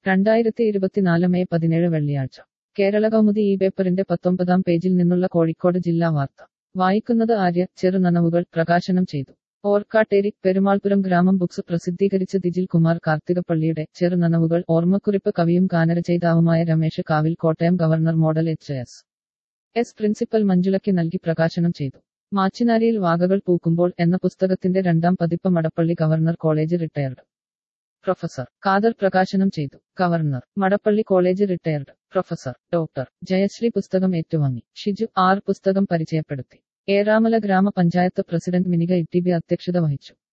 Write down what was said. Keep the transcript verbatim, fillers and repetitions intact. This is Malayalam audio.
രണ്ടായിരത്തി ഇരുപത്തിനാല് മെയ് പതിനേഴ് വെള്ളിയാഴ്ച കേരള കൗമുദി ഈ പേപ്പറിന്റെ പത്തൊമ്പതാം പേജിൽ നിന്നുള്ള കോഴിക്കോട് ജില്ലാ വാർത്ത വായിക്കുന്നത് ആര്യ. ചെറുനനവുകൾ പ്രകാശനം ചെയ്തു. ഓർക്കാട്ടേരി. പെരുമാൾപുരം ഗ്രാമം ബുക്സ് പ്രസിദ്ധീകരിച്ച ദിജിൽ കുമാർ കാർത്തികപ്പള്ളിയുടെ ചെറുനനവുകൾ ഓർമ്മക്കുറിപ്പ് കവിയും ഗാനരചയിതാവുമായ Ramesh Kavil Kottayam government model H S S principal മഞ്ജുളയ്ക്ക് നൽകി പ്രകാശനം ചെയ്തു. മാച്ചിനാരിയിൽ വാകകൾ പൂക്കുമ്പോൾ എന്ന പുസ്തകത്തിന്റെ രണ്ടാം പതിപ്പ് Madappally government college retired professor Khader പ്രകാശനം ചെയ്തു. Government Madappally college retired professor doctor Jayasree പുസ്തകം ഏറ്റുവാങ്ങി. ഷിജു ആർ പുസ്തകം പരിചയപ്പെടുത്തി. ഏറാമല ഗ്രാമപഞ്ചായത്ത് പ്രസിഡന്റ് മിനിക ഇട്ടിബി അധ്യക്ഷത വഹിച്ചു.